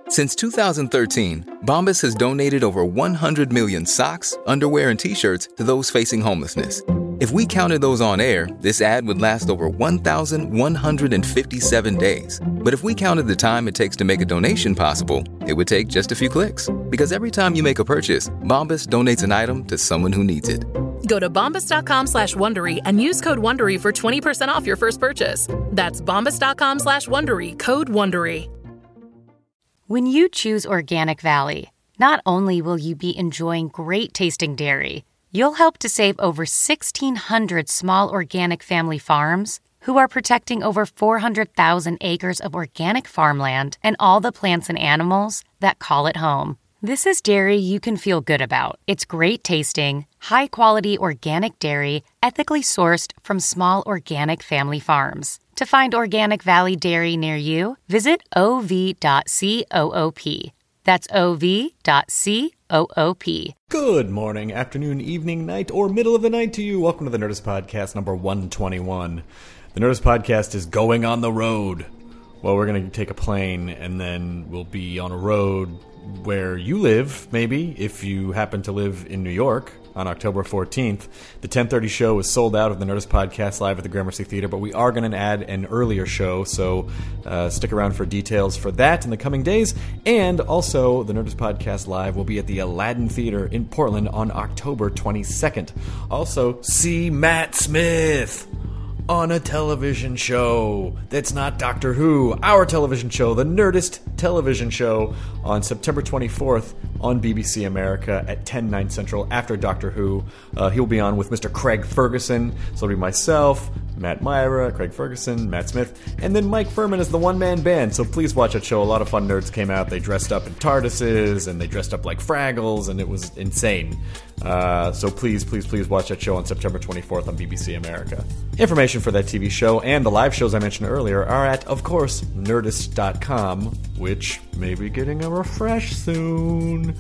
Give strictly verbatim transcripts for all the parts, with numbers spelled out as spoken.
Since two thousand thirteen, Bombas has donated over one hundred million socks, underwear, and T-shirts to those facing homelessness. If we counted those on air, this ad would last over one thousand one hundred fifty-seven days. But if we counted the time it takes to make a donation possible, it would take just a few clicks. Because every time you make a purchase, Bombas donates an item to someone who needs it. Go to bombas.com slash Wondery and use code Wondery for twenty percent off your first purchase. That's bombas.com slash Wondery, code Wondery. When you choose Organic Valley, not only will you be enjoying great tasting dairy, you'll help to save over sixteen hundred small organic family farms who are protecting over four hundred thousand acres of organic farmland and all the plants and animals that call it home. This is dairy you can feel good about. It's great tasting, high-quality organic dairy, ethically sourced from small organic family farms. To find Organic Valley Dairy near you, visit o v dot coop. That's o v dot coop. Good morning, afternoon, evening, night, or middle of the night to you. Welcome to the Nerdist Podcast number one twenty-one. The Nerdist Podcast is going on the road. Well, we're going to take a plane, and then we'll be on a road where you live, maybe, if you happen to live in New York, on October fourteenth. The ten thirty show is sold out of the Nerdist Podcast live at the Gramercy Theater, but we are going to add an earlier show, so uh, stick around for details for that in the coming days. And also, the Nerdist Podcast live will be at the Aladdin Theater in Portland on October twenty-second. Also, see Matt Smith on a television show that's not Doctor Who, our television show, the Nerdist television show, on September twenty-fourth on B B C America at ten, nine Central after Doctor Who. Uh, he'll be on with Mister Craig Ferguson, so it'll be myself, Matt Myra, Craig Ferguson, Matt Smith, and then Mike Furman is the one-man band, so please watch that show. A lot of fun nerds came out. They dressed up in TARDISes, and they dressed up like Fraggles, and it was insane. Uh, so please, please, please watch that show on September twenty-fourth on B B C America. Information for that T V show and the live shows I mentioned earlier are at, of course, nerdist dot com, which may be getting a refresh soon.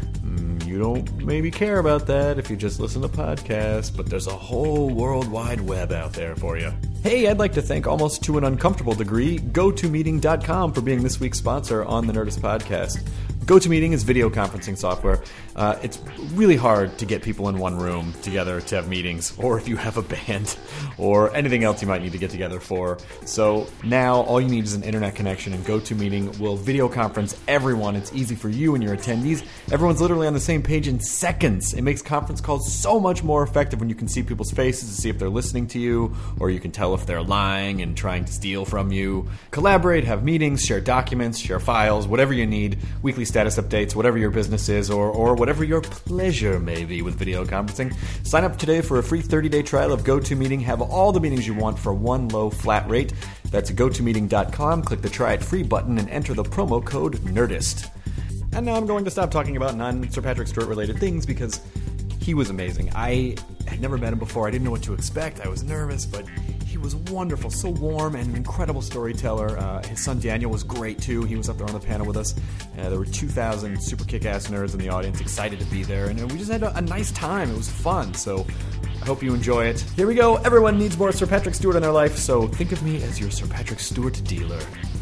You don't maybe care about that if you just listen to podcasts, but there's a whole world wide web out there for you. Hey, I'd like to thank, almost to an uncomfortable degree, go to meeting dot com for being this week's sponsor on the Nerdist Podcast. GoToMeeting is video conferencing software. Uh, it's really hard to get people in one room together to have meetings, or if you have a band, or anything else you might need to get together for. So now all you need is an internet connection, and GoToMeeting will video conference everyone. It's easy for you and your attendees. Everyone's literally on the same page in seconds. It makes conference calls so much more effective when you can see people's faces to see if they're listening to you, or you can tell if they're lying and trying to steal from you. Collaborate, have meetings, share documents, share files, whatever you need, weekly status updates, whatever your business is, or, or whatever your pleasure may be with video conferencing. Sign up today for a free thirty-day trial of GoToMeeting. Have all the meetings you want for one low flat rate. That's go to meeting dot com. Click the Try It Free button and enter the promo code NERDIST. And now I'm going to stop talking about non-Sir Patrick Stewart related things because he was amazing. I had never met him before. I didn't know what to expect. I was nervous, but he was wonderful, so warm, and an incredible storyteller. Uh, his son Daniel was great, too. He was up there on the panel with us. Uh, there were two thousand super kick-ass nerds in the audience, excited to be there, and we just had a, a nice time. It was fun, so I hope you enjoy it. Here we go. Everyone needs more Sir Patrick Stewart in their life, so think of me as your Sir Patrick Stewart dealer.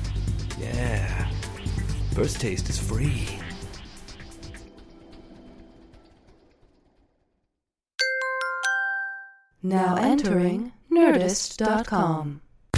Yeah. First taste is free. Now entering nerdist dot com.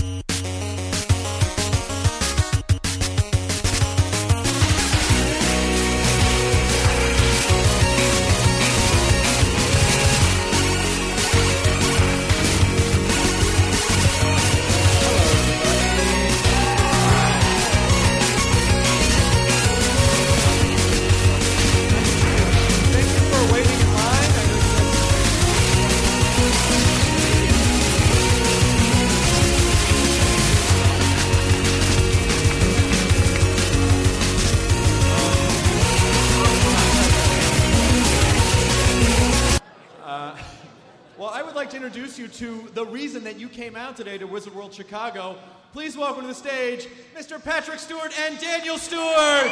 Introduce you to the reason that you came out today to Wizard World Chicago. Please welcome to the stage Mister Patrick Stewart and Daniel Stewart.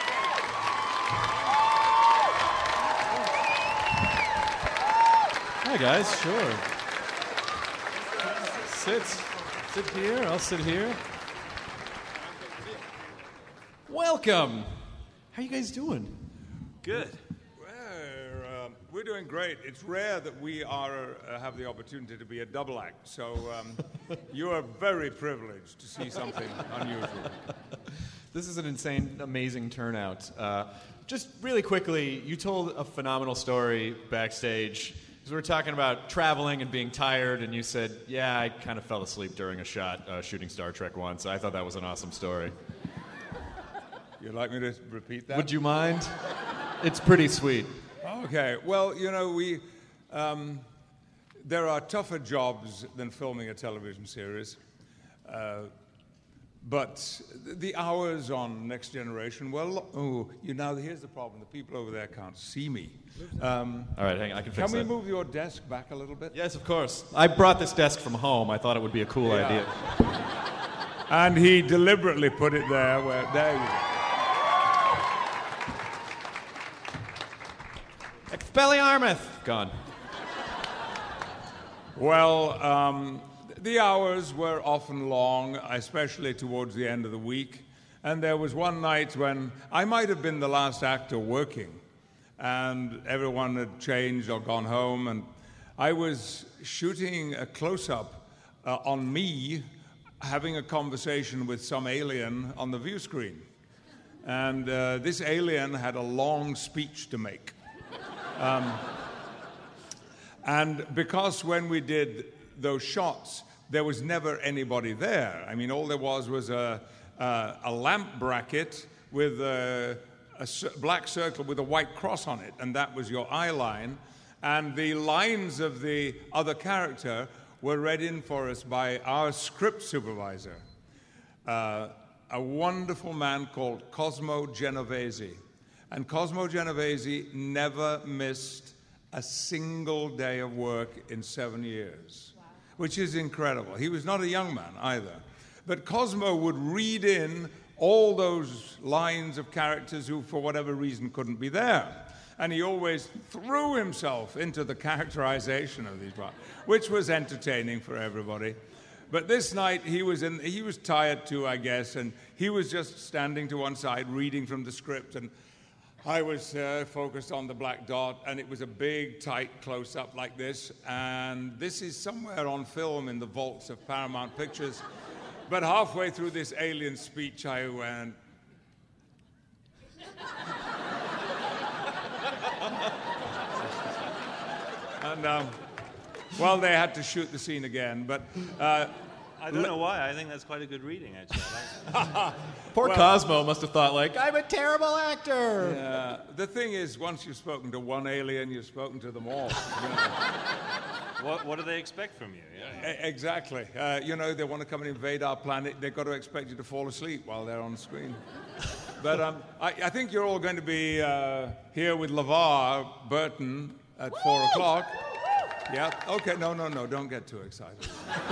Hi, guys, sure. Sit. Sit here. I'll sit here. Welcome. How you guys doing? Good. We're, um, we're doing great. It's rare that we are uh, have the opportunity to be a double act, so um, you are very privileged to see something unusual. This is an insane, amazing turnout. Uh, just really quickly, you told a phenomenal story backstage. Because we were talking about traveling and being tired, and you said, yeah, I kind of fell asleep during a shot uh, shooting Star Trek once. I thought that was an awesome story. You'd like me to repeat that? Would you mind? It's pretty sweet. Okay. Well, you know, we um, there are tougher jobs than filming a television series. Uh, But the hours on Next Generation, well, oh, you know, here's the problem. The people over there can't see me. Um, All right, hang on, I can fix Can we that. move your desk back a little bit? Yes, of course. I brought this desk from home. I thought it would be a cool Yeah. idea. And he deliberately put it there where, there you go. Expelliarmus! Gone. Well, um, the hours were often long, especially towards the end of the week. And there was one night when I might have been the last actor working, and everyone had changed or gone home, and I was shooting a close-up uh, on me having a conversation with some alien on the view screen. And uh, this alien had a long speech to make. Um, and because when we did those shots, there was never anybody there. I mean, all there was was a, a, a lamp bracket with a, a black circle with a white cross on it, and that was your eye line. And the lines of the other character were read in for us by our script supervisor, uh, a wonderful man called Cosmo Genovese. And Cosmo Genovese never missed a single day of work in seven years. Which is incredible. He was not a young man either. But Cosmo would read in all those lines of characters who, for whatever reason, couldn't be there. And he always threw himself into the characterization of these parts, which was entertaining for everybody. But this night, he was, in, he was tired too, I guess, and he was just standing to one side, reading from the script, and I was uh, focused on the black dot, and it was a big, tight close-up like this, and this is somewhere on film in the vaults of Paramount Pictures. But halfway through this alien speech, I went... and, um, well, they had to shoot the scene again, but... Uh, I don't know why. I think that's quite a good reading, actually. I like that. Poor Well- Cosmo must have thought, like, I'm a terrible actor. Yeah. The thing is, once you've spoken to one alien, you've spoken to them all. You know? What, what do they expect from you? Yeah. E- Exactly. Uh, you know, they want to come and invade our planet. They've got to expect you to fall asleep while they're on screen. But um, I, I think you're all going to be uh, here with LeVar Burton at four o'clock. Yeah. Okay. No, no, no. Don't get too excited.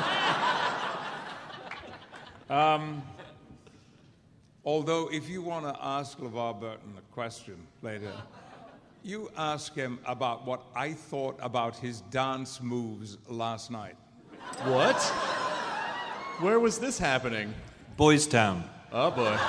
um, although, if you want to ask LeVar Burton a question later, you ask him about what I thought about his dance moves last night. What? Where was this happening? Boys Town. Oh, boy.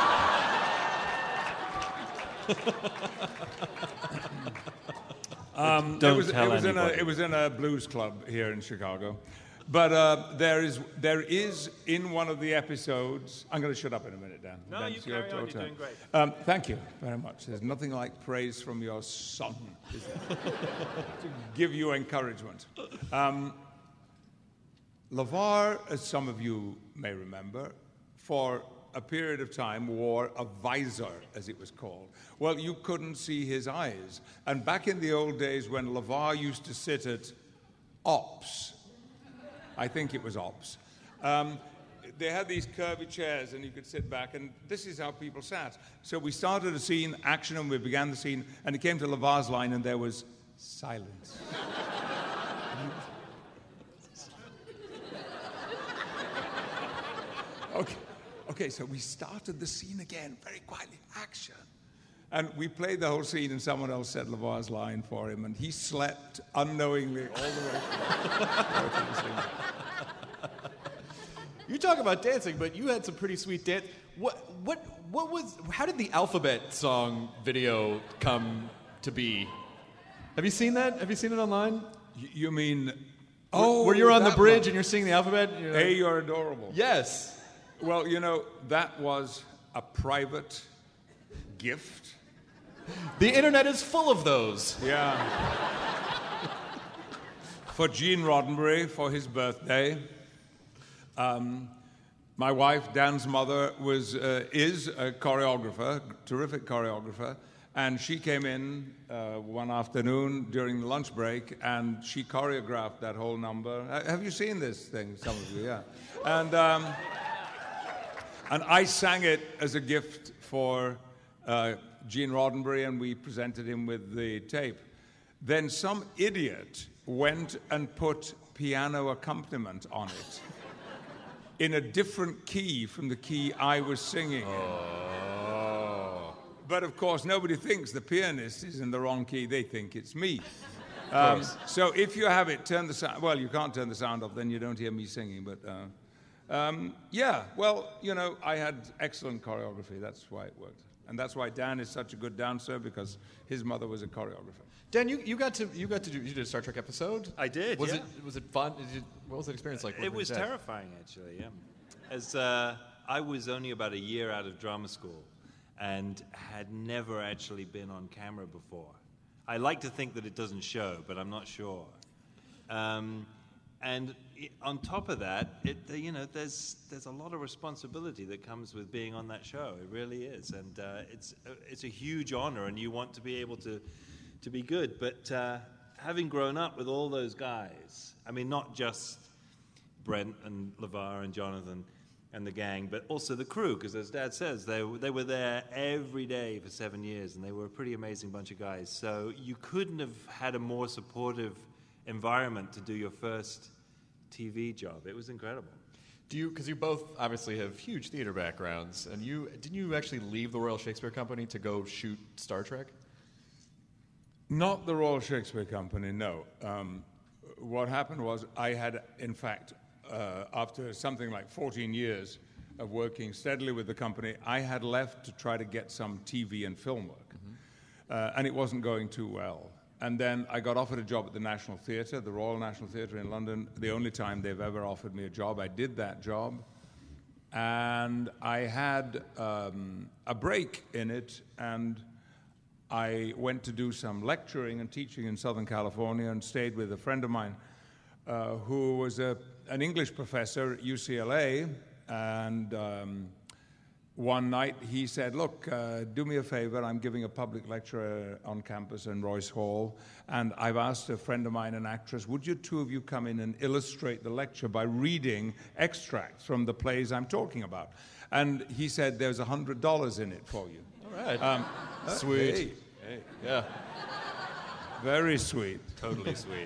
Um, Don't it was, tell it was in a anybody. it was in a blues club here in Chicago, but uh, there is there is in one of the episodes. I'm going to shut up in a minute, Dan. No, Dan, you it's your carry on. You're turn. doing great. Um, thank you very much. There's nothing like praise from your son, is there? To give you encouragement. Um, LeVar, as some of you may remember, for a period of time wore a visor, as it was called. Well, you couldn't see his eyes. And back in the old days when LeVar used to sit at Ops, I think it was Ops, um, they had these curvy chairs and you could sit back, and this is how people sat. So we started a scene, action, and we began the scene, and it came to LeVar's line, and there was silence. Okay. Okay, so we started the scene again, very quietly, action. And we played the whole scene, and someone else said LeVar's line for him, and he slept unknowingly all the way through the scene. You talk about dancing, but you had some pretty sweet dance. What, what, what was? How did the Alphabet song video come to be? Have you seen that? Have you seen it online? Y- you mean? Oh, where you're on the bridge one. and you're singing the alphabet? You're like, Hey, you're adorable. yes. Well, you know, that was a private gift. The internet is full of those. Yeah. For Gene Roddenberry, for his birthday. Um, my wife, Dan's mother, was uh, is a choreographer, terrific choreographer, and she came in uh, one afternoon during the lunch break, and she choreographed that whole number. Uh, have you seen this thing? Some of you, yeah. And um, and I sang it as a gift for uh, Gene Roddenberry, and we presented him with the tape. Then some idiot went and put piano accompaniment on it in a different key from the key I was singing in. Oh. But of course, nobody thinks the pianist is in the wrong key. They think it's me. Um, so if you have it, turn the sound. Well, you can't turn the sound off, then you don't hear me singing. But uh, um, yeah, well, you know, I had excellent choreography. That's why it worked. And that's why Dan is such a good dancer, because his mother was a choreographer. Dan, you, you got to you got to do you did a Star Trek episode. I did. Was yeah. it was it fun? Did you, what was that experience like? It was terrifying, actually. Yeah. As uh, I was only about a year out of drama school, and had never actually been on camera before. I like to think that it doesn't show, but I'm not sure. Um, and it, on top of that, it you know there's there's a lot of responsibility that comes with being on that show. It really is, and uh, it's uh, it's a huge honor, and you want to be able to. to be good, but uh, having grown up with all those guys, I mean, not just Brent and LeVar and Jonathan and the gang, but also the crew, because as Dad says, they, they were there every day for seven years, and they were a pretty amazing bunch of guys. So you couldn't have had a more supportive environment to do your first T V job. It was incredible. Do you, because you both obviously have huge theater backgrounds, and you didn't you actually leave the Royal Shakespeare Company to go shoot Star Trek? Not the Royal Shakespeare Company, no. Um, what happened was I had, in fact, uh, after something like fourteen years of working steadily with the company, I had left to try to get some T V and film work. Mm-hmm. Uh, and it wasn't going too well. And then I got offered a job at the National Theatre, the Royal National Theatre in London, the only time they've ever offered me a job. I did that job. And I had um, a break in it, and I went to do some lecturing and teaching in Southern California and stayed with a friend of mine uh, who was a, an English professor at U C L A. And um, one night he said, look, uh, do me a favor. I'm giving a public lecture on campus in Royce Hall, and I've asked a friend of mine, an actress, would you two of you come in and illustrate the lecture by reading extracts from the plays I'm talking about? And he said, there's one hundred dollars in it for you. All right. Um, Sweet. Hey, Hey, yeah. very sweet. Totally sweet.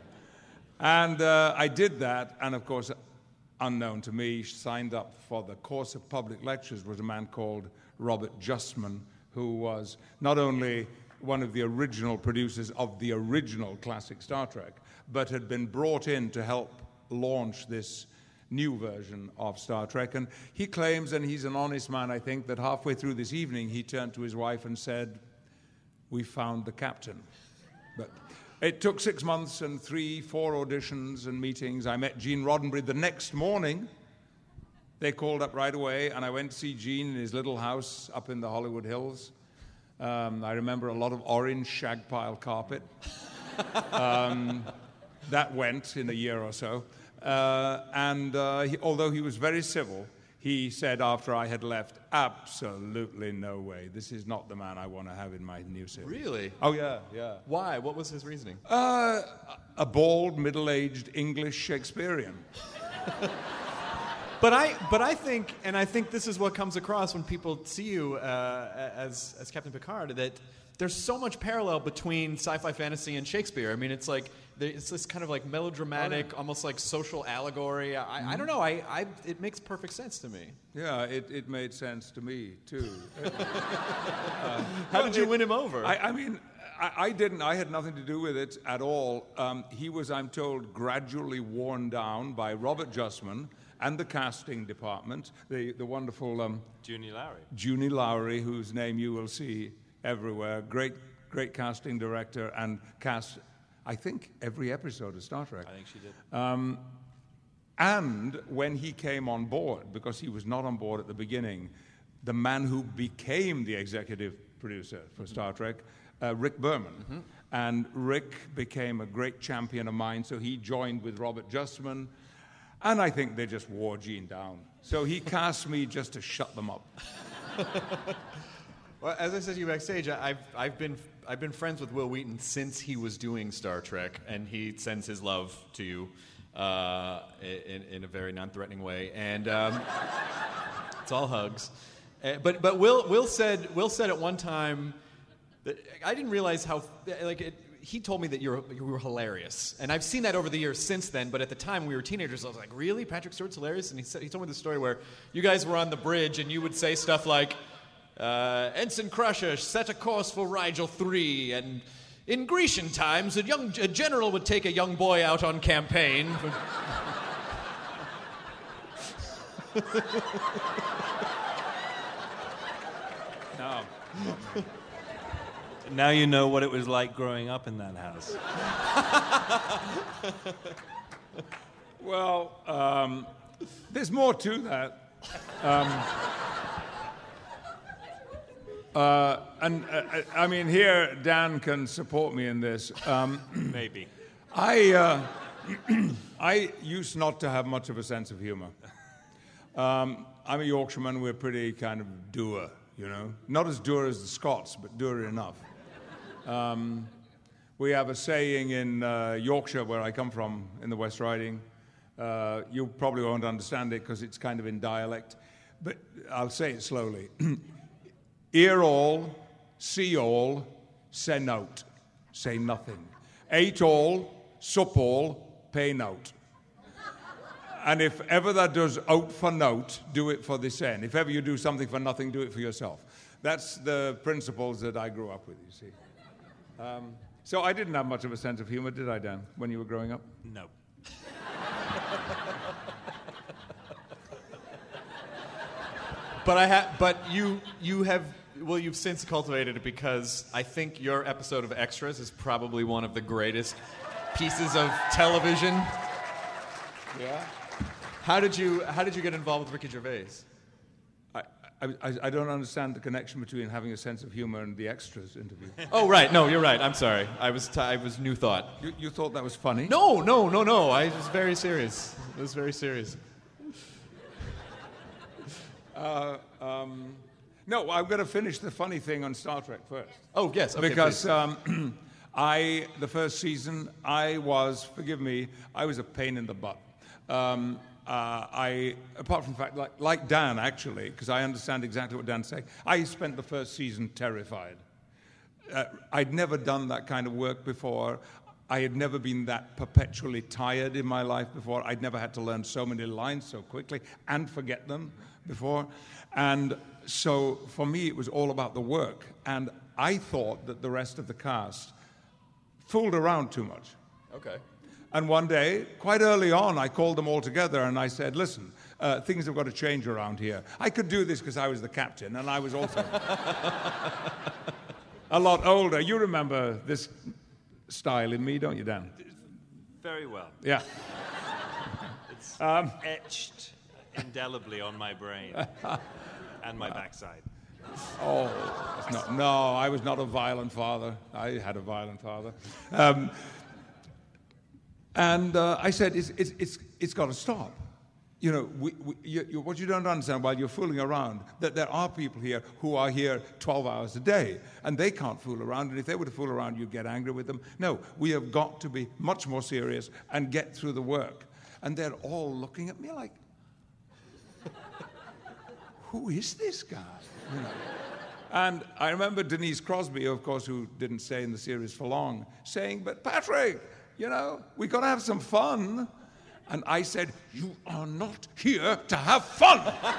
And uh, I did that, and of course, unknown to me, signed up for the course of public lectures was a man called Robert Justman, who was not only one of the original producers of the original classic Star Trek, but had been brought in to help launch this new version of Star Trek. And he claims, and he's an honest man, I think, that halfway through this evening he turned to his wife and said, we found the captain. But it took six months and three, four auditions and meetings. I met Gene Roddenberry the next morning. They called up right away, and I went to see Gene in his little house up in the Hollywood Hills. Um, I remember a lot of orange shag pile carpet. um, that went in a year or so. Uh, and uh, he, although he was very civil, he said after I had left, absolutely no way. This is not the man I want to have in my new series. Really? Oh, yeah, yeah. Why? What was his reasoning? Uh, a bald, middle-aged English Shakespearean. But I, but I think, and I think this is what comes across when people see you uh, as as Captain Picard, that there's so much parallel between sci-fi fantasy and Shakespeare. I mean, it's like it's this kind of like melodramatic, oh, yeah. almost like social allegory. I, mm-hmm. I don't know. I, I it makes perfect sense to me. Yeah, it, it made sense to me too. uh, How well, did you it, win him over? I, I mean, I, I didn't. I had nothing to do with it at all. Um, he was, I'm told, gradually worn down by Robert Justman and the casting department, the, the wonderful um, Junie Lowry. Junie Lowry, whose name you will see everywhere. Great, great casting director, and cast, I think, every episode of Star Trek. I think she did. Um, and when he came on board, because he was not on board at the beginning, the man who became the executive producer for Star Trek, uh, Rick Berman. Mm-hmm. And Rick became a great champion of mine, so he joined with Robert Justman. And I think they just wore Gene down. So he cast me just to shut them up. Well, as I said to you backstage, I've I've been I've been friends with Wil Wheaton since he was doing Star Trek, and he sends his love to you uh, in in a very non-threatening way, and um, it's all hugs. Uh, but but Will Will said Will said at one time that I didn't realize how like it. He told me that you're, you were hilarious. And I've seen that over the years since then, but at the time we were teenagers, I was like, really? Patrick Stewart's hilarious? And he, said, he told me the story where you guys were on the bridge and you would say stuff like, uh, Ensign Crusher set a course for Rigel three, and in Grecian times, a, young, a general would take a young boy out on campaign. No. Now you know what it was like growing up in that house. Well, um, there's more to that. Um, uh, and uh, I mean, here Dan can support me in this. Um, Maybe. I uh, I used not to have much of a sense of humor. Um, I'm a Yorkshireman. We're pretty kind of dour, you know, not as dour as the Scots, but dour enough. Um, we have a saying in uh, Yorkshire, where I come from, in the West Riding. Uh, you probably won't understand it because it's kind of in dialect, but I'll say it slowly. Hear all, see all, say nout, say nothing. Ate all, sup all, pay nout. And if ever that does out for nout, do it for this end. If ever you do something for nothing, do it for yourself. That's the principles that I grew up with, you see. Um, so I didn't have much of a sense of humor, did I, Dan, when you were growing up? No. But I ha- But you you have well, you've since cultivated it, because I think your episode of Extras is probably one of the greatest pieces of television. Yeah. How did you How did you get involved with Ricky Gervais? I, I don't understand the connection between having a sense of humor and the Extras interview. Oh, right. No, you're right. I'm sorry. I was t- I was new thought. You, you thought that was funny? No, no, no, no. I was very serious. It was very serious. Uh, um, no, I'm going to finish the funny thing on Star Trek first. Oh, yes. Okay, because um, I, the first season, I was, forgive me, I was a pain in the butt. Um, Uh, I, apart from the fact, like, like Dan, actually, because I understand exactly what Dan's saying, I spent the first season terrified. Uh, I'd never done that kind of work before. I had never been that perpetually tired in my life before. I'd never had to learn so many lines so quickly and forget them before. And so, for me, it was all about the work. And I thought that the rest of the cast fooled around too much. Okay. And one day, quite early on, I called them all together and I said, listen, uh, things have got to change around here. I could do this because I was the captain, and I was also a lot older. You remember this style in me, don't you, Dan? Very well. Yeah. It's um, etched indelibly on my brain and my backside. Oh, that's not, no, I was not a violent father. I had a violent father. Um, And uh, I said, it's, it's, it's, it's got to stop. You know, we, we, you, you, what you don't understand while you're fooling around, that there are people here who are here twelve hours a day, and they can't fool around, and if they were to fool around, you'd get angry with them. No, we have got to be much more serious and get through the work. And they're all looking at me like, who is this guy? You know? And I remember Denise Crosby, of course, who didn't stay in the series for long, saying, but Patrick, You know, we got to have some fun. And I said, you are not here to have fun.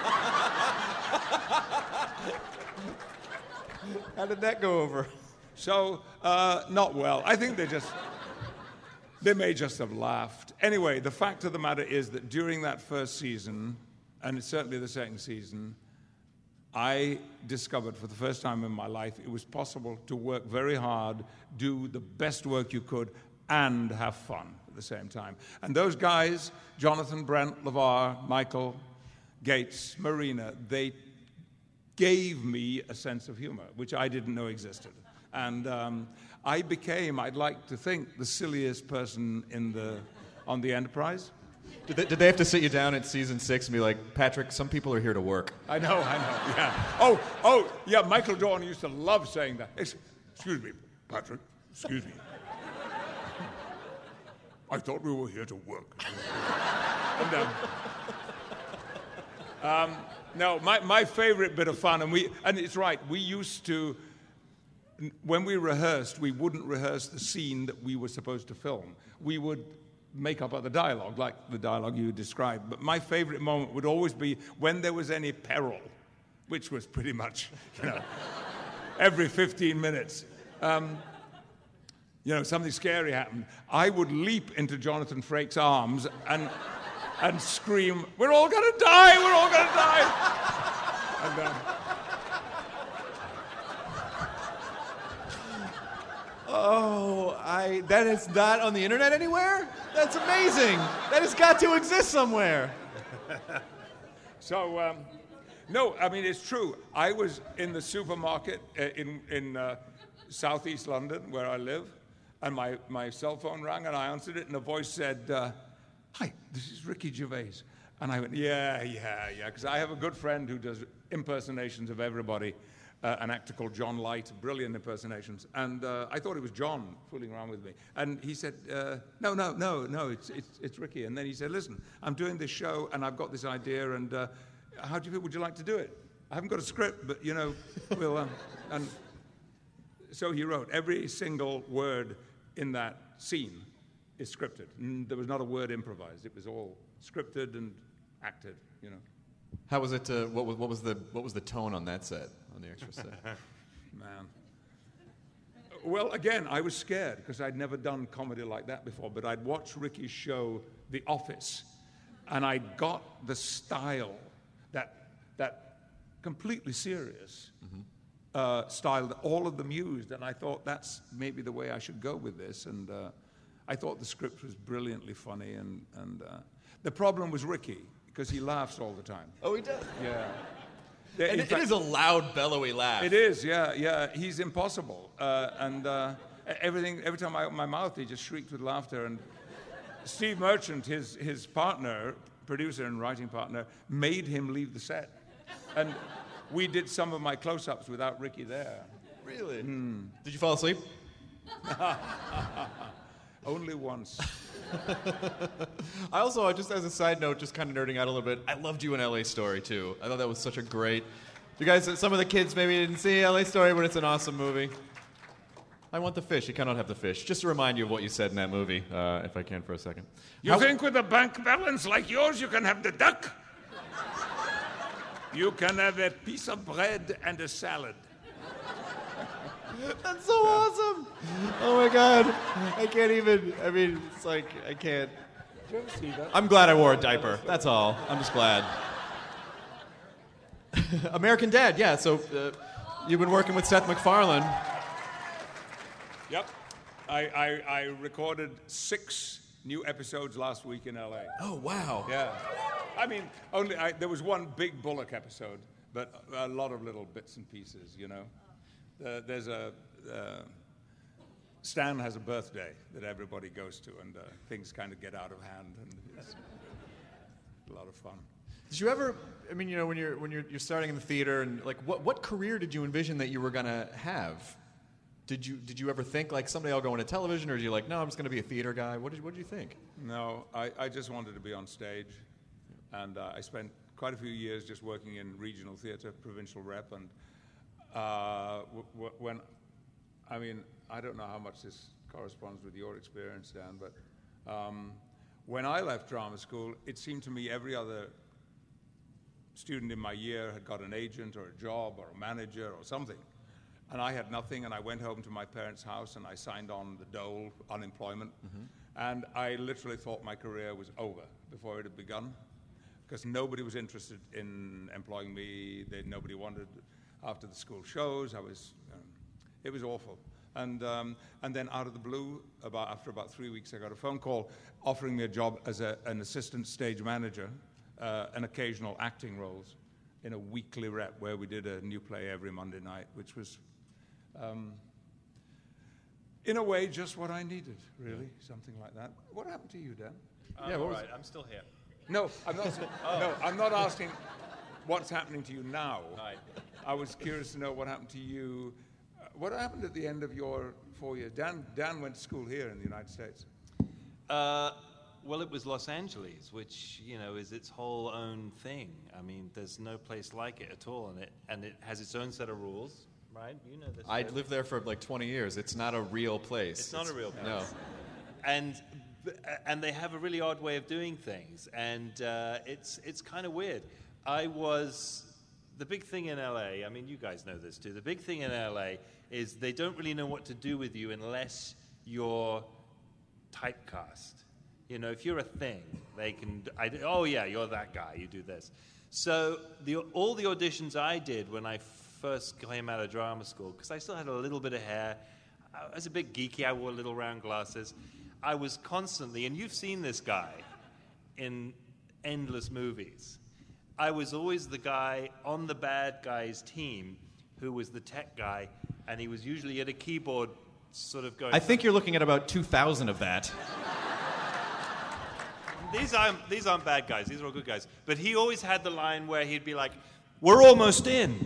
How did that go over? So, uh, not well. I think they just, they may just have laughed. Anyway, the fact of the matter is that during that first season, and it's certainly the second season, I discovered for the first time in my life it was possible to work very hard, do the best work you could, and have fun at the same time. And those guys, Jonathan, Brent, LeVar, Michael, Gates, Marina, they gave me a sense of humor, which I didn't know existed. And um, I became, I'd like to think, the silliest person in the, on the Enterprise. Did they, did they have to sit you down at season six and be like, Patrick, some people are here to work? I know, I know, yeah. Oh, oh, yeah, Michael Dorn used to love saying that. Ex- Excuse me, Patrick, excuse me. I thought we were here to work. and, um, um, no, my, my favorite bit of fun, and we, and it's right, we used to, when we rehearsed, we wouldn't rehearse the scene that we were supposed to film. We would make up other dialogue, like the dialogue you described. But my favorite moment would always be when there was any peril, which was pretty much, you know, every fifteen minutes. Um, you know, something scary happened. I would leap into Jonathan Frakes' arms and and scream, "We're all gonna die! We're all gonna die!" and, um, Oh, I that is not on the internet anywhere? That's amazing. That has got to exist somewhere. So, um, no, I mean, it's true. I was in the supermarket uh, in, in uh, southeast London, where I live, and my, my cell phone rang, and I answered it, and a voice said, uh, "Hi, this is Ricky Gervais." And I went, yeah, yeah, yeah, because I have a good friend who does impersonations of everybody. Uh, an actor called John Light, brilliant impersonations. And uh, I thought it was John fooling around with me. And he said, uh, no, no, no, no, it's, it's, it's Ricky. And then he said, listen, I'm doing this show, and I've got this idea, and uh, how do you feel? Would you like to do it? I haven't got a script, but, you know, we'll... Um, and so he wrote. Every single word in that scene is scripted. And there was not a word improvised. It was all scripted and acted, you know. How was it? Uh, what was what was the what was the tone on that set, on the extra set? Man. Well, again, I was scared because I'd never done comedy like that before. But I'd watched Ricky's show, The Office, and I got the style, that that completely serious mm-hmm. uh, style that all of them used, and I thought that's maybe the way I should go with this. And uh, I thought the script was brilliantly funny, and and uh, the problem was Ricky. Because he laughs all the time. Oh, he does? Yeah. And it, fact, it is a loud, bellowy laugh. It is, yeah, yeah. He's impossible. Uh, and uh, everything, every time I open my mouth, he just shrieked with laughter. And Steve Merchant, his, his partner, producer and writing partner, made him leave the set. And we did some of my close-ups without Ricky there. Really? Mm. Did you fall asleep? Only once. I also, just as a side note, just kind of nerding out a little bit, I loved you in L A Story, too. I thought that was such a great... You guys, some of the kids maybe didn't see L A Story, but it's an awesome movie. I want the fish. You cannot have the fish. Just to remind you of what you said in that movie, uh, if I can for a second. You How... think with a bank balance like yours, you can have the duck? You can have a piece of bread and a salad. That's so awesome! Oh my God, I can't even. I mean, it's like I can't. Did you ever see that? I'm glad I wore a diaper. That's all. I'm just glad. American Dad, yeah. So uh, you've been working with Seth MacFarlane. Yep, I, I I recorded six new episodes last week in L A. Oh wow! Yeah, I mean, only I, there was one big Bullock episode, but a lot of little bits and pieces, you know. Uh, there's a uh, Stan has a birthday that everybody goes to, and uh, things kind of get out of hand, and it's a lot of fun. Did you ever? I mean, you know, when you're when you're you're starting in the theater, and like, what what career did you envision that you were gonna have? Did you did you ever think like someday I'll go into television, or did you like, no, I'm just gonna be a theater guy? What did what did you think? No, I, I just wanted to be on stage, and uh, I spent quite a few years just working in regional theater, provincial rep, and. Uh, w- w- when, I mean, I don't know how much this corresponds with your experience, Dan. But um, when I left drama school, it seemed to me every other student in my year had got an agent or a job or a manager or something. And I had nothing, and I went home to my parents' house, and I signed on the dole, unemployment. Mm-hmm. And I literally thought my career was over before it had begun, because nobody was interested in employing me. They, nobody wanted, after the school shows, I was, um, it was awful. And um, and then out of the blue, about after about three weeks, I got a phone call offering me a job as a, an assistant stage manager, uh, and occasional acting roles in a weekly rep where we did a new play every Monday night, which was, um, in a way, just what I needed, really, something like that. What happened to you, Dan? Um, yeah, all right, I'm still here. No, I'm not. oh. No, I'm not asking what's happening to you now. Right. I was curious to know what happened to you. Uh, what happened at the end of your four years? Dan, Dan went to school here in the United States. Uh, well, it was Los Angeles, which, you know, is its whole own thing. I mean, there's no place like it at all, and it and it has its own set of rules, right? You know this. I lived there for like twenty years. It's not a real place. It's not it's, a real place. No. And and they have a really odd way of doing things, and uh, it's it's kind of weird. I was the big thing in L A. I mean, you guys know this too. The big thing in L A is they don't really know what to do with you unless you're typecast. You know, if you're a thing, they can. I, oh yeah, you're that guy. You do this. So the all the auditions I did when I first came out of drama school, because I still had a little bit of hair. I was a bit geeky. I wore little round glasses. I was constantly, and you've seen this guy in endless movies. I was always the guy on the bad guy's team who was the tech guy, and he was usually at a keyboard sort of going... I think you're looking at about two thousand of that. These aren't, these aren't bad guys. These are all good guys. But he always had the line where he'd be like, "We're almost in."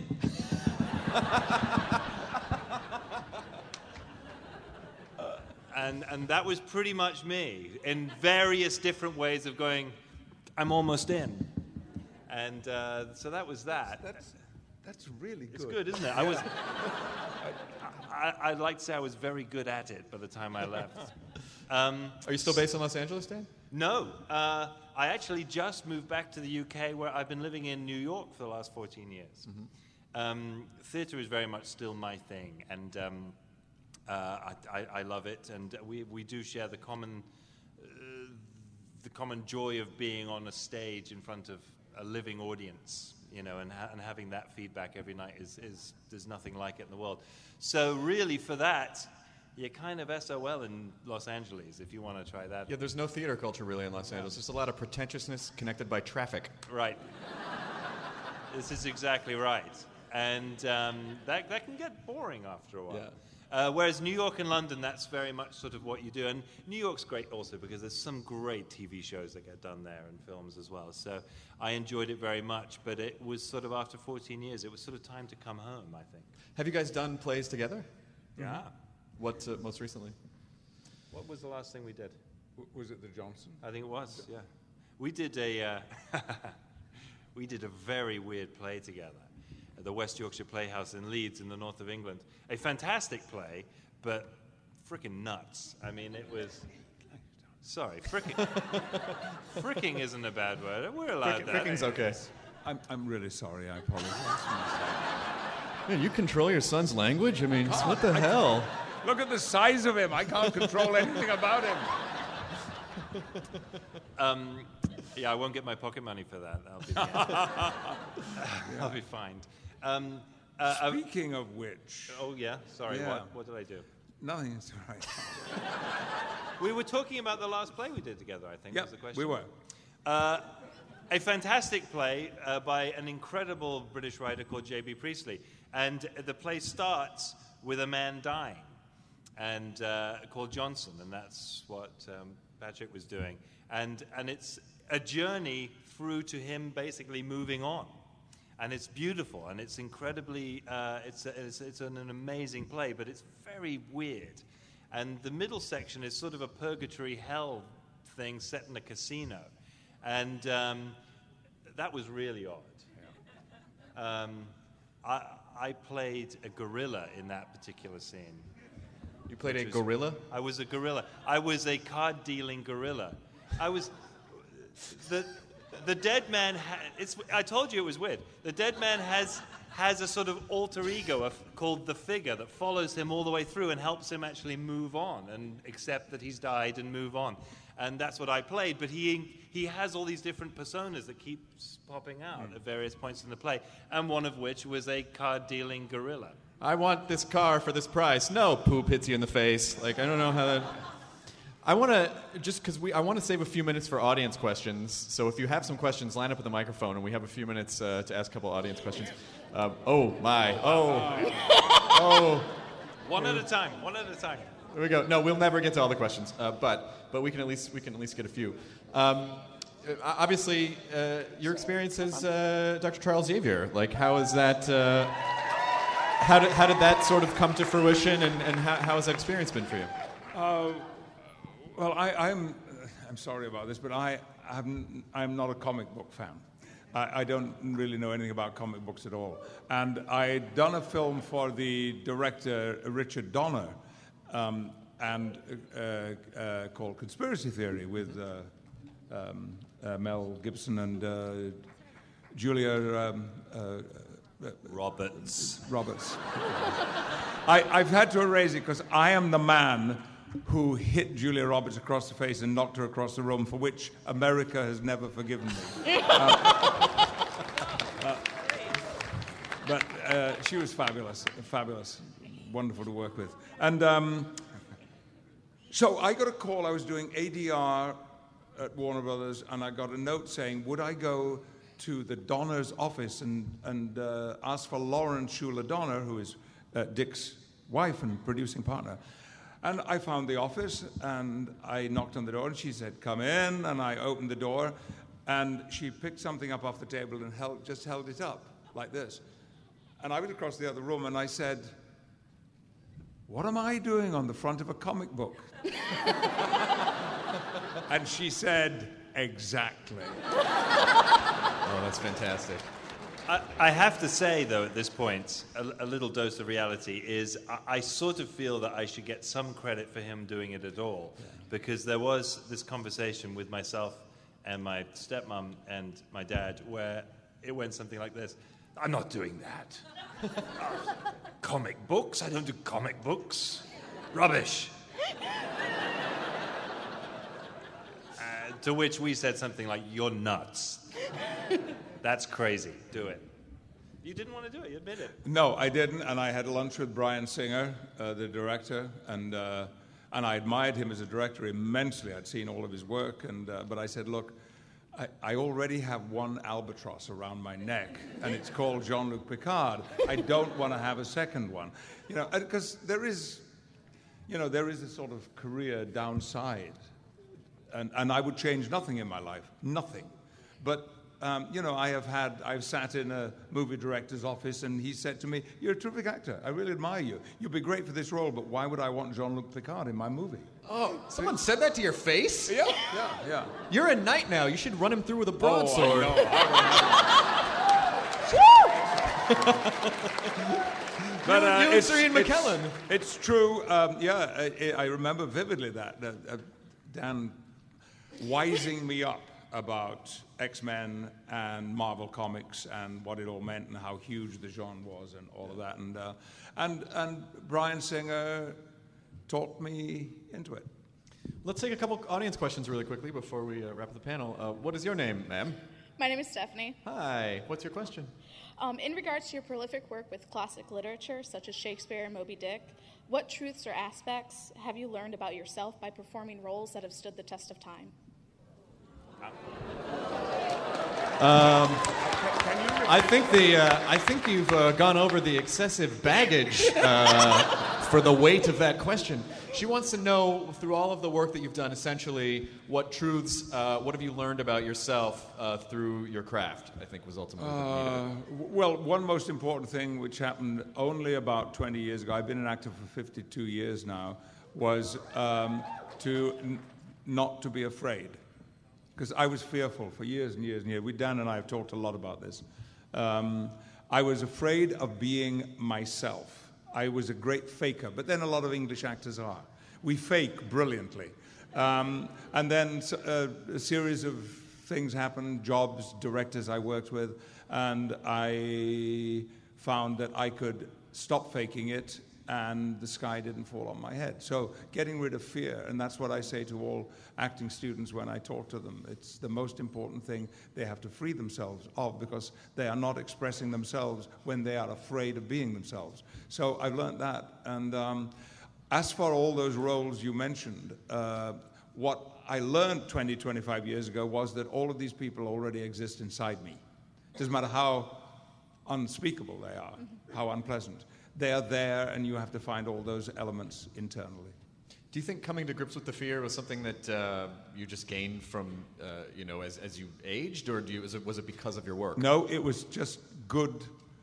And and that was pretty much me in various different ways of going, "I'm almost in," and uh, so that was that. That's that's really good. It's good, isn't it? I was. I, I'd like to say I was very good at it by the time I left. Um, Are you still based in Los Angeles, Dan? No, uh, I actually just moved back to the U K, where I've been living in New York for the last fourteen years. Mm-hmm. Um, theatre is very much still my thing, and. Um, Uh, I, I, I love it, and we we do share the common uh, the common joy of being on a stage in front of a living audience, you know, and ha- and having that feedback every night is is there's nothing like it in the world. So really, for that, you're kind of S O L in Los Angeles if you want to try that. Yeah, there's no theater culture really in Los Angeles. There's a lot of pretentiousness connected by traffic. Right. This is exactly right, and um, that that can get boring after a while. Yeah. Uh, whereas New York and London, that's very much sort of what you do. And New York's great also because there's some great T V shows that get done there and films as well. So I enjoyed it very much. But it was sort of after fourteen years, it was sort of time to come home, I think. Have you guys done plays together? Yeah. Mm-hmm. What uh, most recently? What was the last thing we did? W- was it the Johnson? I think it was, yeah. We did a, uh, we did a very weird play together at the West Yorkshire Playhouse in Leeds in the north of England. A fantastic play, but frickin' nuts. I mean, it was... Sorry, frickin'... fricking isn't a bad word. We're allowed Frick, that. Fricking's okay. I'm, I'm really sorry. I apologize. Man, you control your son's language? I mean, what the hell? Look at the size of him. I can't control anything about him. Um, yeah, I won't get my pocket money for that. I'll be, yeah. I'll be fined. Um, uh, Speaking of which... Oh, yeah? Sorry, Yeah. What, what did I do? Nothing is right. We were talking about the last play we did together, I think, Yep, was the question. we were. Uh, a fantastic play uh, by an incredible British writer called J B Priestley. And the play starts with a man dying, and uh, called Johnson, and that's what um, Patrick was doing. And, and it's a journey through to him basically moving on. And it's beautiful, and it's incredibly, uh, it's, a, it's, it's an, an amazing play, but it's very weird. And the middle section is sort of a purgatory hell thing set in a casino. And um, that was really odd. Um, I, I played a gorilla in that particular scene. You played a was, gorilla? I was a gorilla. I was a card-dealing gorilla. I was... The, the dead man... Ha, it's, I told you it was weird. The dead man has... has a sort of alter ego of, called the Figure that follows him all the way through and helps him actually move on and accept that he's died and move on. And that's what I played. But he he has all these different personas that keep popping out mm. at various points in the play, and one of which was a card-dealing gorilla. I want this car for this price. No, poop hits you in the face. Like, I don't know how that... I want to, just because we, I want to save a few minutes for audience questions. So if you have some questions, line up at the microphone, and we have a few minutes uh, to ask a couple audience questions. Uh, oh, my. Oh. Oh. One at a time. One at a time. There we go. No, we'll never get to all the questions, uh, but but we can at least we can at least get a few. Um, obviously, uh, your experience as uh, Doctor Charles Xavier. Like, how is that? Uh, how did how did that sort of come to fruition, and, and how, how has that experience been for you? Uh, well, I, I'm I'm sorry about this, but I haven't, I'm not a comic book fan. I, I don't really know anything about comic books at all. And I'd done a film for the director Richard Donner, um, and uh, uh, called Conspiracy Theory with uh, um, uh, Mel Gibson and uh, Julia um, uh, Roberts. Roberts. I, I've had to erase it because I am the man who hit Julia Roberts across the face and knocked her across the room, for which America has never forgiven me. uh, uh, but uh, she was fabulous, fabulous, wonderful to work with. And um, so I got a call. I was doing A D R at Warner Brothers, and I got a note saying, would I go to the Donner's office and, and uh, ask for Lauren Schuler Donner, who is uh, Dick's wife and producing partner. And I found the office, and I knocked on the door, and she said, come in, and I opened the door, and she picked something up off the table and held, just held it up, like this. And I went across the other room, and I said, what am I doing on the front of a comic book? And she said, exactly. Oh, that's fantastic. I, I have to say, though, at this point, a, a little dose of reality is I, I sort of feel that I should get some credit for him doing it at all. Yeah. Because there was this conversation with myself and my stepmom and my dad where it went something like this. I'm not doing that. uh, comic books? I don't do comic books. Rubbish. uh, to which we said something like, you're nuts. That's crazy. Do it. You didn't want to do it. You admit it. No, I didn't, and I had lunch with Bryan Singer, uh, the director, and uh, and I admired him as a director immensely. I'd seen all of his work, and uh, but I said, look, I, I already have one albatross around my neck, and it's called Jean-Luc Picard. I don't want to have a second one, you know, because there is, you know, there is a sort of career downside, and and I would change nothing in my life, nothing, but. Um, you know, I have had, I've sat in a movie director's office, and he said to me, you're a terrific actor. I really admire you. You'd be great for this role, but why would I want Jean-Luc Picard in my movie? Oh, someone said that to your face? Yeah, yeah, yeah. You're a knight now. You should run him through with a broadsword. Oh, I know. But, uh, you and Sir Ian McKellen. It's, it's true. Um, yeah, I, I remember vividly that. Uh, uh, Dan wising me up about X-Men and Marvel Comics and what it all meant and how huge the genre was and all of that. And uh, and and Bryan Singer talked me into it. Let's take a couple audience questions really quickly before we uh, wrap up the panel. Uh, what is your name, ma'am? My name is Stephanie. Hi. What's your question? Um, in regards to your prolific work with classic literature, such as Shakespeare and Moby Dick, what truths or aspects have you learned about yourself by performing roles that have stood the test of time? Um, I think the uh, I think you've uh, gone over the excessive baggage uh, for the weight of that question. She wants to know, through all of the work that you've done, essentially, what truths, uh, what have you learned about yourself uh, through your craft, I think was ultimately uh, Well, one most important thing which happened only about twenty years ago, I've been an actor for fifty-two years now, was um, to n- not to be afraid. Because I was fearful for years and years and years. We, Dan and I have talked a lot about this. Um, I was afraid of being myself. I was a great faker, but then a lot of English actors are. We fake brilliantly. Um, and then uh, a series of things happened, jobs, directors I worked with, and I found that I could stop faking it and the sky didn't fall on my head. So getting rid of fear, and that's what I say to all acting students when I talk to them. It's the most important thing they have to free themselves of, because they are not expressing themselves when they are afraid of being themselves. So I've learned that. And um, as for all those roles you mentioned, uh, what I learned twenty, twenty-five years ago was that all of these people already exist inside me. It doesn't matter how unspeakable they are, how unpleasant. They are there, and you have to find all those elements internally. Do you think coming to grips with the fear was something that uh, you just gained from, uh, you know, as, as you aged, or do you, was it, was it because of your work? No, it was just good,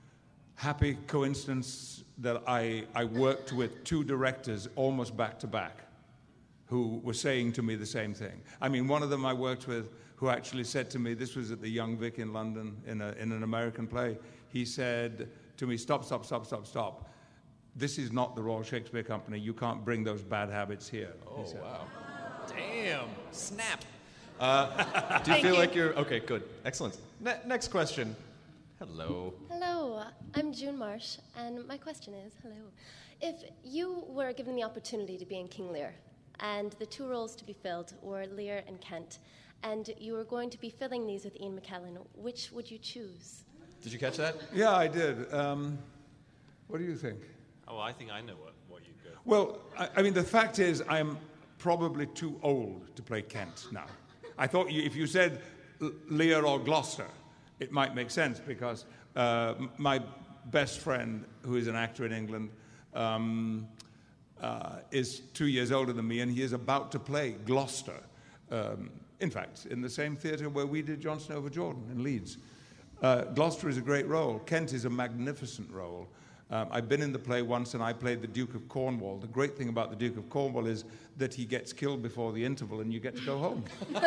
happy coincidence that I, I worked with two directors almost back to back who were saying to me the same thing. I mean, one of them I worked with who actually said to me, this was at the Young Vic in London in, a, in an American play, he said to me, stop, stop, stop, stop, stop. This is not the Royal Shakespeare Company. You can't bring those bad habits here. Oh, wow. Damn. Snap. Uh, do you feel you. like you're... Okay, good. Excellent. Ne- next question. Hello. Hello. I'm June Marsh, and my question is, hello. If you were given the opportunity to be in King Lear, and the two roles to be filled were Lear and Kent, and you were going to be filling these with Ian McKellen, which would you choose? Did you catch that? Yeah, I did. Um, what do you think? Oh, I think I know what, what you'd go for. Well, I, I mean, the fact is I'm probably too old to play Kent now. I thought you, if you said Lear or Gloucester, it might make sense, because uh, my best friend, who is an actor in England, um, uh, is two years older than me, and he is about to play Gloucester. Um, in fact, in the same theatre where we did John Snow over Jordan in Leeds. Uh, Gloucester is a great role. Kent is a magnificent role. Um, I've been in the play once, and I played the Duke of Cornwall. The great thing about the Duke of Cornwall is that he gets killed before the interval, and you get to go home.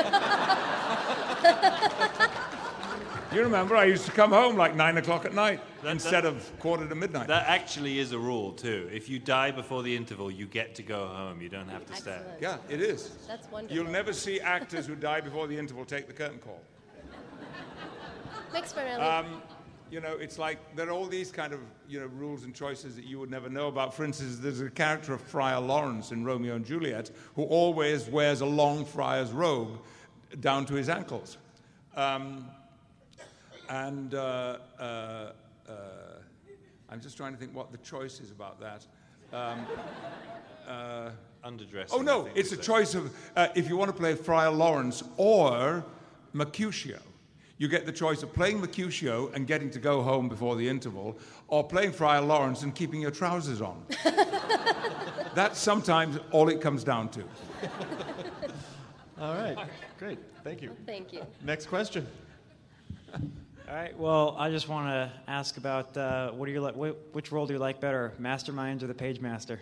You remember, I used to come home like nine o'clock at night that, instead that, of quarter to midnight. That actually is a rule, too. If you die before the interval, you get to go home. You don't have to stay. Excellent. Yeah, it is. That's wonderful. You'll never see actors who die before the interval take the curtain call. Thanks, Fernelli. Um, you know, it's like there are all these kind of, you know, rules and choices that you would never know about. For instance, there's a character of Friar Lawrence in Romeo and Juliet who always wears a long friar's robe down to his ankles. Um, and uh, uh, uh, I'm just trying to think what the choice is about that. Um, uh, Underdressing. Oh, no, it's a choice of uh, if you want to play Friar Lawrence or Mercutio. You get the choice of playing Mercutio and getting to go home before the interval, or playing Friar Lawrence and keeping your trousers on. That's sometimes all it comes down to. All right, great. Thank you. Thank you. Next question. All right, well, I just want to ask about uh, what do you like? Wh- which role do you like better, Masterminds or the Page Master?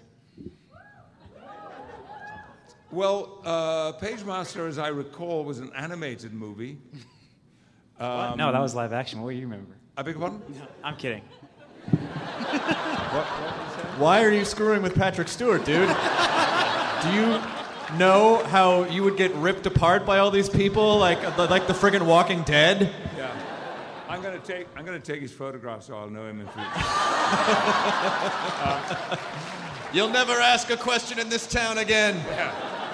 Well, uh, Page Master, as I recall, was an animated movie. Um, no, that was live action. What do you remember? I beg your pardon? No, I'm kidding. what, what Why are you screwing with Patrick Stewart, dude? Do you know how you would get ripped apart by all these people, like like the friggin' Walking Dead? Yeah. I'm gonna take I'm gonna take his photograph so I'll know him in future. uh, You'll never ask a question in this town again. Yeah.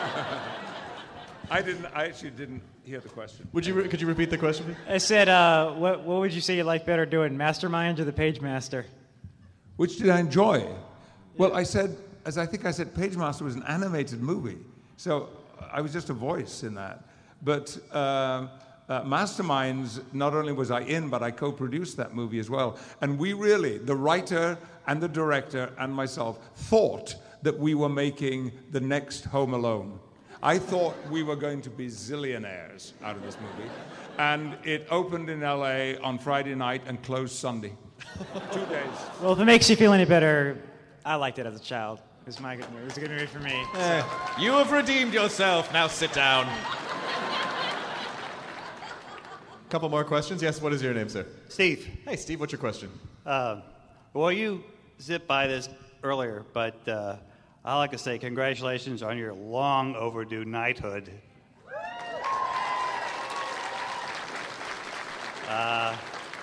I didn't. I actually didn't hear the question. Would you? Re- could you repeat the question, please? I said, uh, what, what would you say you like better doing, Masterminds or the Page Master? Which did I enjoy? Well, I said, as I think I said, Page Master was an animated movie, so I was just a voice in that. But uh, uh, Masterminds, not only was I in, but I co-produced that movie as well. And we really, the writer and the director and myself, thought that we were making the next Home Alone. I thought we were going to be zillionaires out of this movie. And it opened in L A on Friday night and closed Sunday. Two days. Well, if it makes you feel any better, I liked it as a child. It was, my, it was a good movie for me. Eh, so. You have redeemed yourself. Now sit down. Couple more questions. Yes, what is your name, sir? Steve. Hey, Steve, what's your question? Uh, well, you zip by this earlier, but uh, I'd like to say congratulations on your long overdue knighthood. Uh,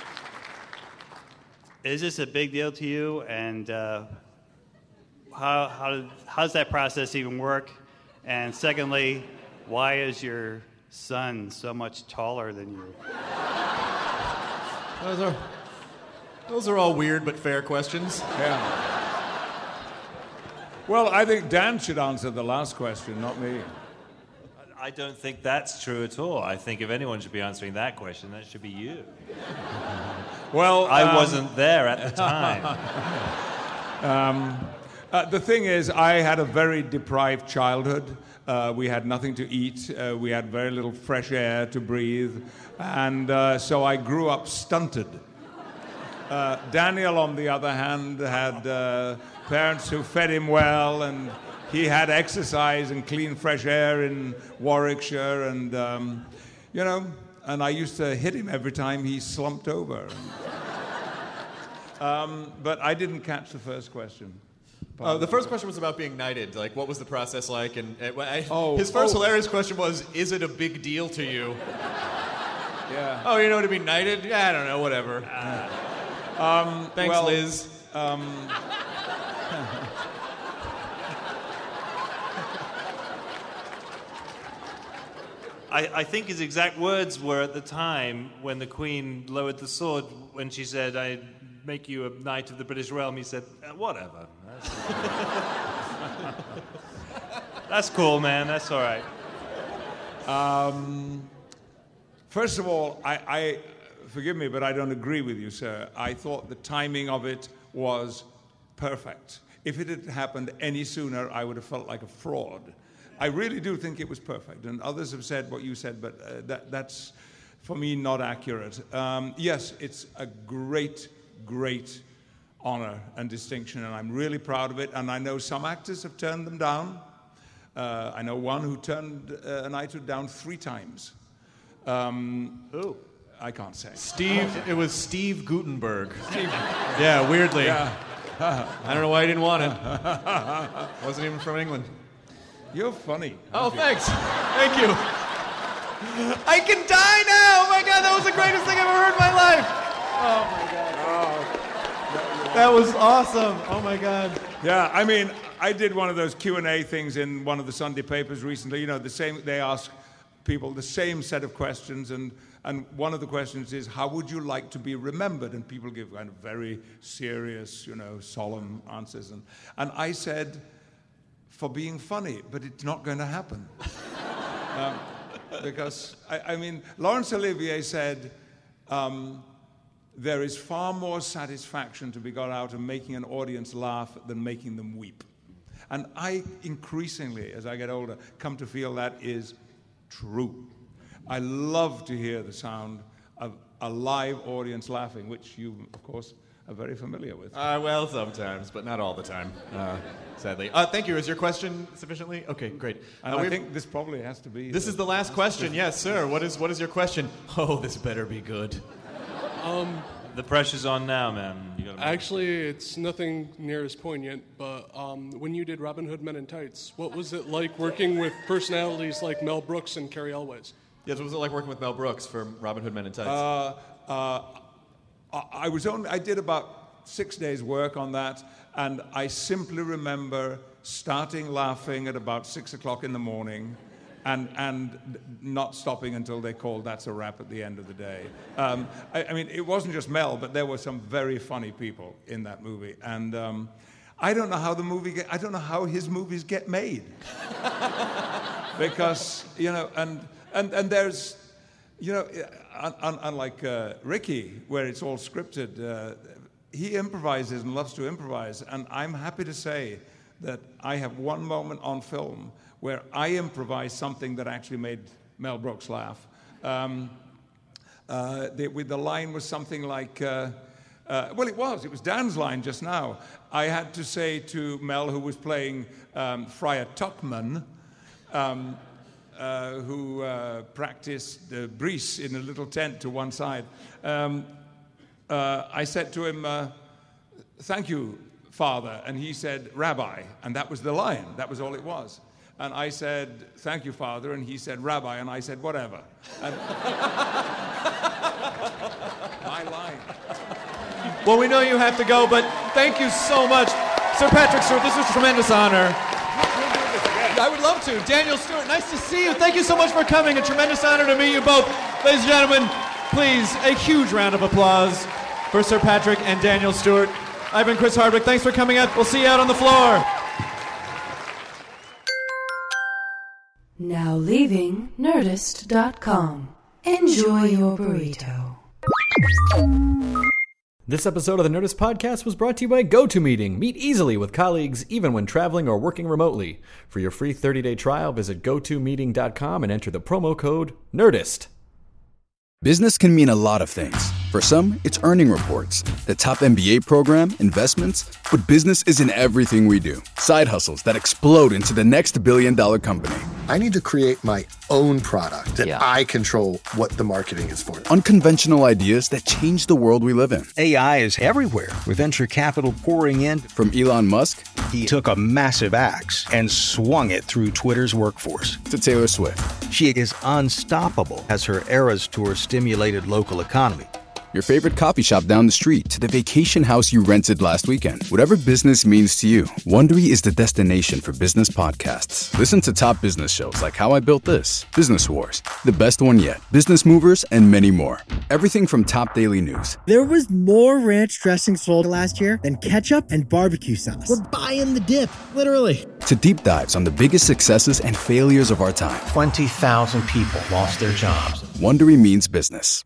is this a big deal to you? And uh, how, how, how does that process even work? And secondly, why is your son so much taller than you? Those are, those are all weird but fair questions. Yeah. Well, I think Dan should answer the last question, not me. I don't think that's true at all. I think if anyone should be answering that question, that should be you. Well, I um, wasn't there at the time. um, uh, the thing is, I had a very deprived childhood. Uh, we had nothing to eat. Uh, we had very little fresh air to breathe. And uh, so I grew up stunted. Uh, Daniel, on the other hand, had uh, parents who fed him well, and he had exercise and clean, fresh air in Warwickshire, and, um, you know, and I used to hit him every time he slumped over. um, but I didn't catch the first question. Uh, the first question was about being knighted. Like, what was the process like? And uh, I, oh, his first oh. hilarious question was, is it a big deal to you? Yeah. Oh, you know, to be knighted? Yeah, I don't know, whatever. Uh, um, Thanks, well, Liz. Um, I, I think his exact words were at the time when the Queen lowered the sword, when she said, I'd make you a knight of the British realm, he said, uh, whatever. That's, That's cool, man. That's all right. Um, first of all, I, I, forgive me, but I don't agree with you, sir. I thought the timing of it was perfect. If it had happened any sooner, I would have felt like a fraud. I really do think it was perfect, and others have said what you said, but uh, that, that's, for me, not accurate. Um, yes, it's a great, great honor and distinction, and I'm really proud of it, and I know some actors have turned them down. Uh, I know one who turned uh, a knighthood down three times. Um, Who? I can't say. Steve, it was Steve Gutenberg. Steve. Yeah, weirdly. Yeah. I don't know why he didn't want it. Wasn't even from England. You're funny. Oh, thanks. Thank you. I can die now! Oh my God, that was the greatest thing I've ever heard in my life! Oh my God. Oh. That was awesome. Oh my God. Yeah, I mean, I did one of those Q and A things in one of the Sunday papers recently. You know, the same, they ask people the same set of questions, and, and one of the questions is, how would you like to be remembered? And people give kind of very serious, you know, solemn answers. And, and I said, for being funny, but it's not going to happen. um, because, I, I mean, Laurence Olivier said, um, there is far more satisfaction to be got out of making an audience laugh than making them weep. And I increasingly, as I get older, come to feel that is true. I love to hear the sound of a live audience laughing, which you, of course, are very familiar with. Uh, well, sometimes, but not all the time, uh, sadly. Uh, thank you. Is your question sufficiently? Okay, great. And uh, I think this probably has to be... This the, is the last question. Yes, sir. What is what is your question? Oh, this better be good. Um, the pressure's on now, man. You gotta actually, it's nothing near as poignant, but um, when you did Robin Hood Men in Tights, what was it like working with personalities like Mel Brooks and Cary Elwes? Yes, what was it like working with Mel Brooks for Robin Hood Men in Tights? Uh, uh, I was only, I did about six days' work on that, and I simply remember starting laughing at about six o'clock in the morning, and and not stopping until they called "That's a Wrap" at the end of the day. Um, I, I mean, it wasn't just Mel, but there were some very funny people in that movie, and um, I don't know how the movie get, I don't know how his movies get made, because you know, and and and there's. You know, un- un- unlike uh, Ricky, where it's all scripted, uh, he improvises and loves to improvise. And I'm happy to say that I have one moment on film where I improvised something that actually made Mel Brooks laugh. Um, uh, the, with the line was something like, uh, uh, well, it was. It was Dan's line just now. I had to say to Mel, who was playing um, Friar Tuckman, um, Uh, who uh, practiced the Brice in a little tent to one side. Um, uh, I said to him, uh, thank you, Father, and he said, Rabbi, and that was the line. That was all it was. And I said, thank you, Father, and he said, Rabbi, and I said, whatever. And my line. Well, we know you have to go, but thank you so much. Sir Patrick Stewart, this was a tremendous honor. I would love to. Daniel Stewart, nice to see you. Thank you so much for coming. A tremendous honor to meet you both. Ladies and gentlemen, please, a huge round of applause for Sir Patrick and Daniel Stewart. I've been Chris Hardwick. Thanks for coming out. We'll see you out on the floor. Now leaving Nerdist dot com. Enjoy your burrito. This episode of the Nerdist Podcast was brought to you by GoToMeeting. Meet easily with colleagues even when traveling or working remotely. For your free thirty-day trial, visit go to meeting dot com and enter the promo code NERDIST. Business can mean a lot of things. For some, it's earning reports, the top M B A program, investments, but business isn't everything we do. Side hustles that explode into the next billion dollar company. I need to create my own product that Yeah. I control what the marketing is for. Unconventional ideas that change the world we live in. A I is everywhere, with venture capital pouring in. From Elon Musk, he took a massive axe and swung it through Twitter's workforce. To Taylor Swift. She is unstoppable as her Eras Tour stimulated local economy. Your favorite coffee shop down the street to the vacation house you rented last weekend. Whatever business means to you, Wondery is the destination for business podcasts. Listen to top business shows like How I Built This, Business Wars, The Best One Yet, Business Movers, and many more. Everything from top daily news. There was more ranch dressing sold last year than ketchup and barbecue sauce. We're buying the dip, literally. To deep dives on the biggest successes and failures of our time. twenty thousand people lost their jobs. Wondery means business.